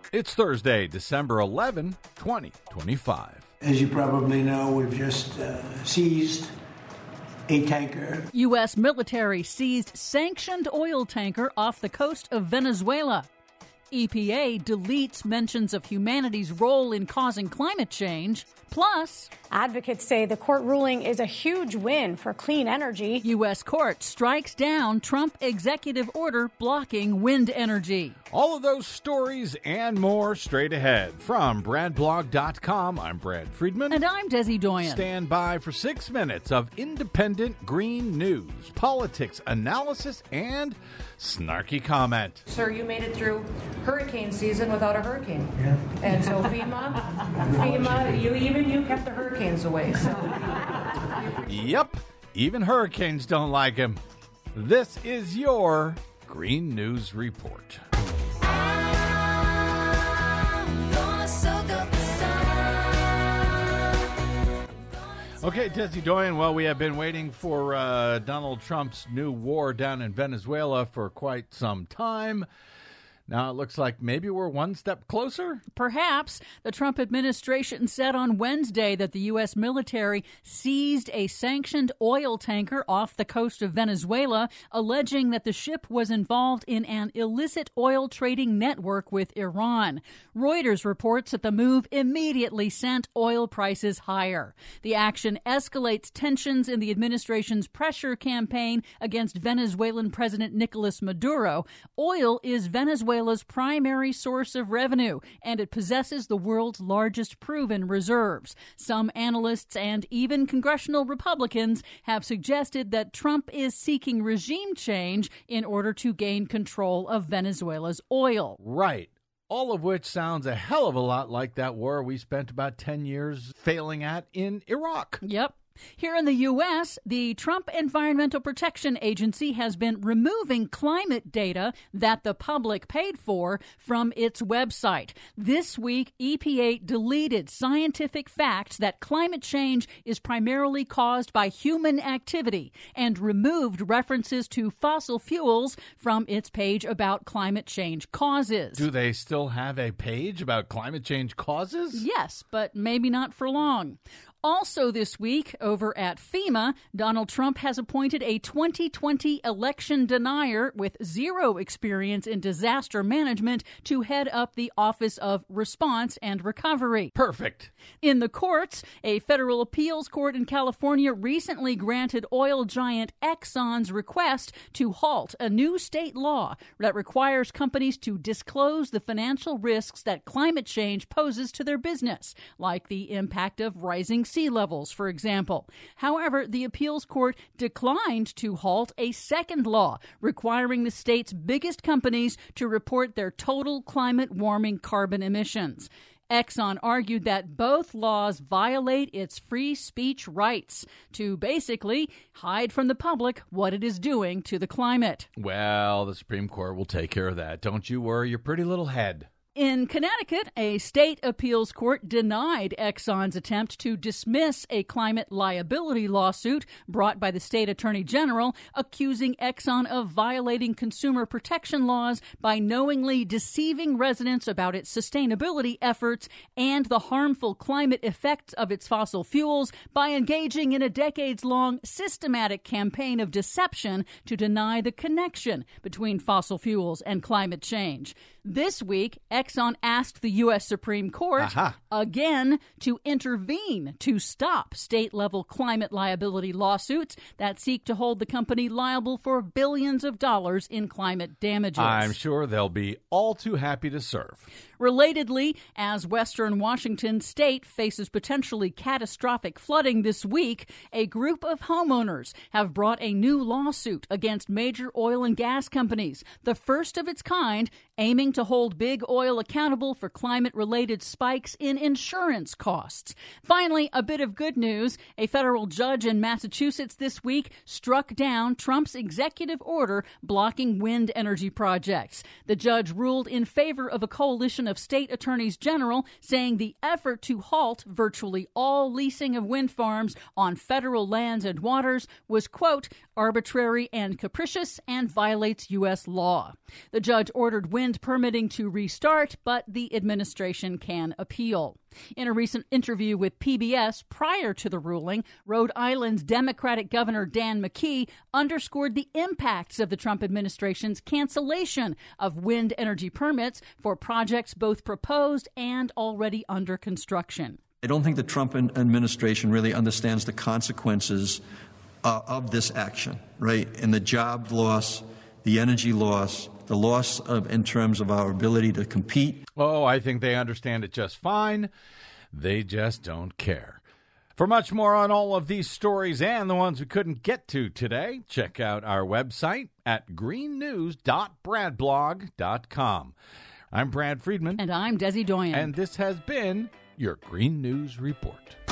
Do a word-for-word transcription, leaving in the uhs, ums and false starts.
It's Thursday, December eleventh, twenty twenty-five. As you probably know, we've just uh, seized a tanker. U S military seized sanctioned oil tanker off the coast of Venezuela. E P A deletes mentions of humanity's role in causing climate change. Plus, advocates say the court ruling is a huge win for clean energy. U S court strikes down Trump executive order blocking wind energy. All of those stories and more straight ahead. From Brad Blog dot com, I'm Brad Friedman. And I'm Desi Doyen. Stand by for six minutes of independent green news, politics, analysis, and snarky comment. Sir, you made it through hurricane season without a hurricane. Yeah. And so FEMA, FEMA, you even you kept the hurricanes away. So. Yep, even hurricanes don't like him. This is your Green News Report. Okay, Desi Doyen, well, we have been waiting for uh, Donald Trump's new war down in Venezuela for quite some time. Now it looks like maybe we're one step closer. Perhaps. The Trump administration said on Wednesday that the U S military seized a sanctioned oil tanker off the coast of Venezuela, alleging that the ship was involved in an illicit oil trading network with Iran. Reuters reports that the move immediately sent oil prices higher. The action escalates tensions in the administration's pressure campaign against Venezuelan President Nicolas Maduro. Oil is Venezuela's primary source of revenue, and it possesses the world's largest proven reserves. Some analysts and even congressional Republicans have suggested that Trump is seeking regime change in order to gain control of Venezuela's oil. Right. All of which sounds a hell of a lot like that war we spent about ten years failing at in Iraq. Yep. Here in the U S, the Trump Environmental Protection Agency has been removing climate data that the public paid for from its website. This week, E P A deleted scientific facts that climate change is primarily caused by human activity and removed references to fossil fuels from its page about climate change causes. Do they still have a page about climate change causes? Yes, but maybe not for long. Also this week, over at FEMA, Donald Trump has appointed a twenty twenty election denier with zero experience in disaster management to head up the Office of Response and Recovery. Perfect. In the courts, a federal appeals court in California recently granted oil giant Exxon's request to halt a new state law that requires companies to disclose the financial risks that climate change poses to their business, like the impact of rising sea levels, for example. However, the appeals court declined to halt a second law requiring the state's biggest companies to report their total climate warming carbon emissions. Exxon argued that both laws violate its free speech rights to basically hide from the public what it is doing to the climate. Well, the Supreme Court will take care of that. Don't you worry your pretty little head. In Connecticut, a state appeals court denied Exxon's attempt to dismiss a climate liability lawsuit brought by the state attorney general, accusing Exxon of violating consumer protection laws by knowingly deceiving residents about its sustainability efforts and the harmful climate effects of its fossil fuels by engaging in a decades-long systematic campaign of deception to deny the connection between fossil fuels and climate change. This week, Exxon asked the U S Supreme Court Aha. again to intervene to stop state-level climate liability lawsuits that seek to hold the company liable for billions of dollars in climate damages. I'm sure they'll be all too happy to serve. Relatedly, as Western Washington state faces potentially catastrophic flooding this week, a group of homeowners have brought a new lawsuit against major oil and gas companies, the first of its kind, aiming to hold big oil accountable for climate-related spikes in insurance costs. Finally, a bit of good news. A federal judge in Massachusetts this week struck down Trump's executive order blocking wind energy projects. The judge ruled in favor of a coalition of state attorneys general, saying the effort to halt virtually all leasing of wind farms on federal lands and waters was, quote, arbitrary and capricious and violates U S law. The judge ordered wind permitting to restart, but the administration can appeal. In a recent interview with P B S prior to the ruling, Rhode Island's Democratic Governor Dan McKee underscored the impacts of the Trump administration's cancellation of wind energy permits for projects both proposed and already under construction. I don't think the Trump administration really understands the consequences uh, of this action, right? And the job loss, the energy loss, the loss of in terms of our ability to compete. Oh, I think they understand it just fine. They just don't care. For much more on all of these stories and the ones we couldn't get to today, check out our website at green news dot brad blog dot com. I'm Brad Friedman. And I'm Desi Doyen. And this has been your Green News Report.